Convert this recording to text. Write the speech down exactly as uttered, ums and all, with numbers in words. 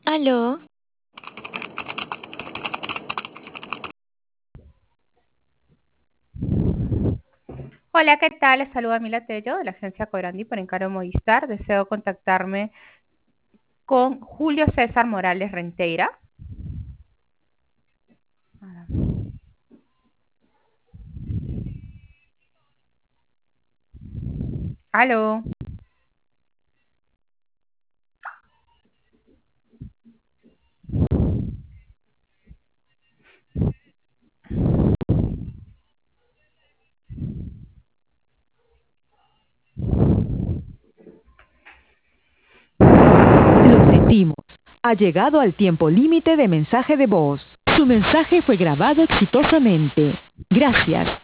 Aló, Hola, ¿qué tal? Les saluda Mila Tello de la agencia Cobrandi por Encaro Movistar. Deseo contactarme con Julio César Morales Renteira. Aló. Lo sentimos. Ha llegado al tiempo límite de mensaje de voz. Su mensaje fue grabado exitosamente. Gracias.